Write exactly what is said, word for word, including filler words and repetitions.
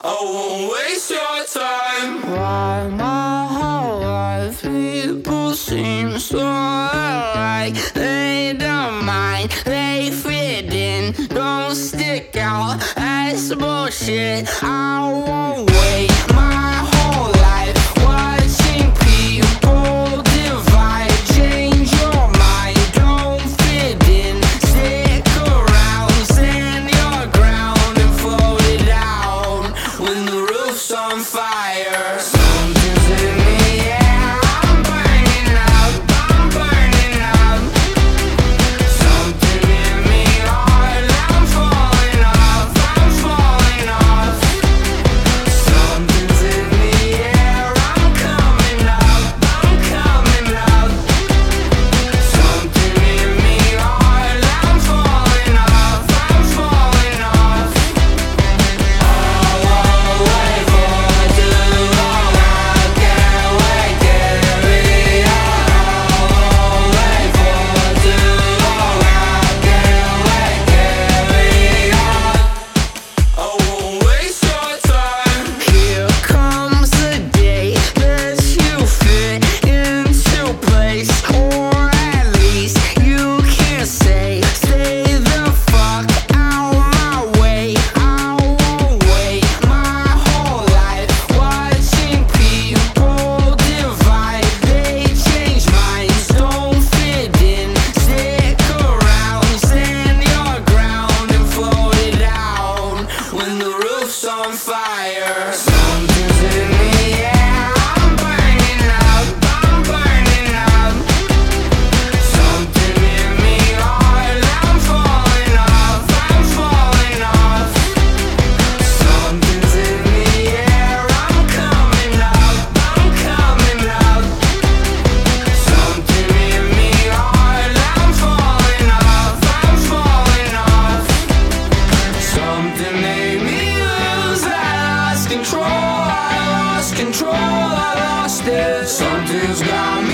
I won't waste your time. Why my whole life people seem so alike? They don't mind, they fit in, don't stick out. That's bullshit. I won't wait my whole life watching people divide. Change your mind, don't fit in, stick around, stand your ground and float it out when the roof's on fire. Something's in the air, I'm burning up, I'm burning up. Something in me hard, I'm falling off, I'm falling off. Something's in the air, I'm coming up, I'm coming up. Something in me hard, I'm falling off, I'm falling off. I'll wait for too long, I can't wait, carry on. I'll wait for too long, I can't wait, carry on. I won't waste your time. Here comes the day that you fit into place, or at least you can say, stay the fuck out my way. I won't wait my whole life watching people divide. They change minds, don't fit in, stick around, stand your ground and float it out when the roof's on fire. Something's in the air, I'm burning up, I'm burning up. Something in me hard, I'm falling off, I'm falling off. Something's in the air, I'm coming up, I'm coming up. Something in me hard, I'm falling off, I'm falling off. Something made me lose, I lost control, I lost control, I lost it. Something's got me